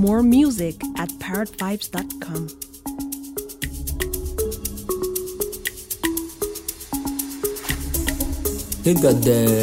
More music at parrotvibes.com. He got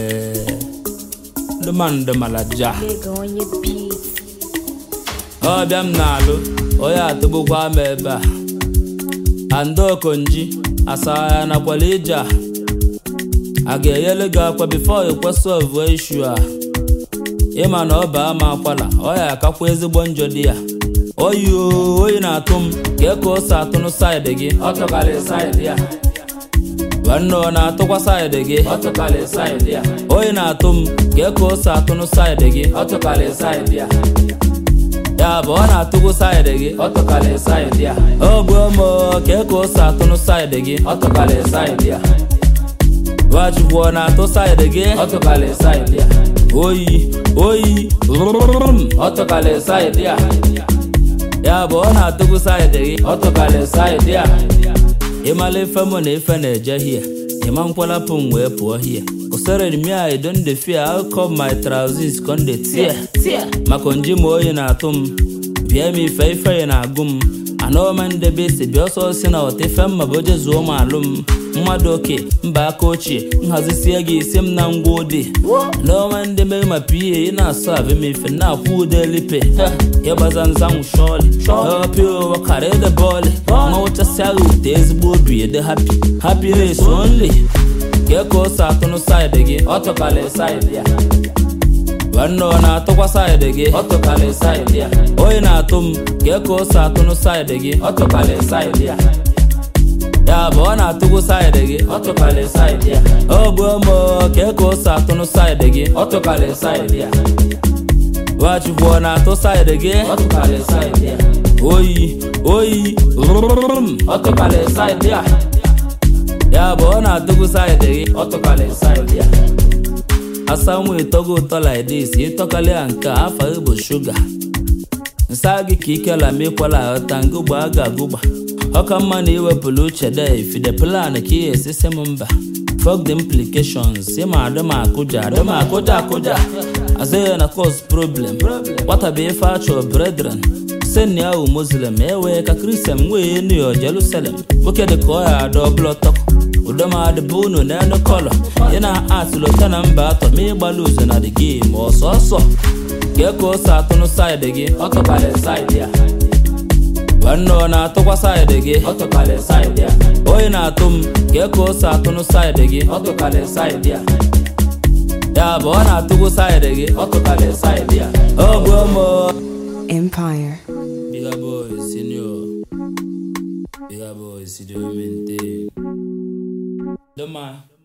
the man the malaja. Nigga on your beat. Oh, biam nalo. Oh ya tubu kwa meba. Ando konji. Asaya na kwalija. Ageyele ga kwa before you kwa solve issue. Ima no ba ma kwala. Oh ya kakwa ezigbo njodi ya. Oyi na atum. Geko sa atunu side gi. Otokale side ya. Wano na atokwa side gi. Otokale side ya. Oyi na atum. Geko sa atunu side gi. Otokale side ya. Ya bo na atugu side gi. Otokale side ya. Ogbomo geko sa atunu side gi. Otokale side ya. Wachibuo na ato side gi. Otokale side ya. Oyi Otokale side ya. Ya bo na atugu side gi. Otokale side ya. Imale famo na ife na eje here. Imankwala pun we po here. Osere mi I don't dey fear. How come my trousers con dey tear? Makonji mo oyi na atum. Bia mi ife na agum. Ano man de base bi oso si na otefe maboje zuo malum. Mmadu oke mba aka ochie nhazisie gị isi m na ngwode no man de me ma pie na so ave me fe na ku de lipe ya bazanzan sholi pio wakare de ball no cha salu ezigbo obi de happiness only get ko sa to no side gi otokale side ya wano na atokwa side gi otokale side ya oyi na atum get ko sa to no side gi otokale side ya. Ya bo na atugu side gi. Otokale side ya. Ogbomo keko sa atunu side gi. Otokale side ya. Wachibuo na ato side gi. Otokale side ya. Oyi Otokale side ya. Ya bo na atugu side gi. Otokale side ya. Asamu itogo to like this. Itokale anka afa ibo sugar. Nsagi kikela mekwala otangu baga guba. Oka mani iwepulu uche dey if the plan ki esise mba. Fuck the implications. Sima adama akuja. Azaya na cause problem. What a be facho brethren. Send ya Muslim ewe ka Christian we ni yo Jerusalem. Woke de koya double talk. Udama de bunu na no color. Ina ask lo tana mba to me gbaluze na the game so. Geko sa tunu side gi. Otokale side ya. Wano na atokwa side gi. Otokale side ya. Oyi na atum. Geko sa atunu side gi. Otokale side ya. Ya bo na atugu side gi. Otokale side ya. Ogbomo Empire. Bigger boys senior. Bigger boys senior maintain. The man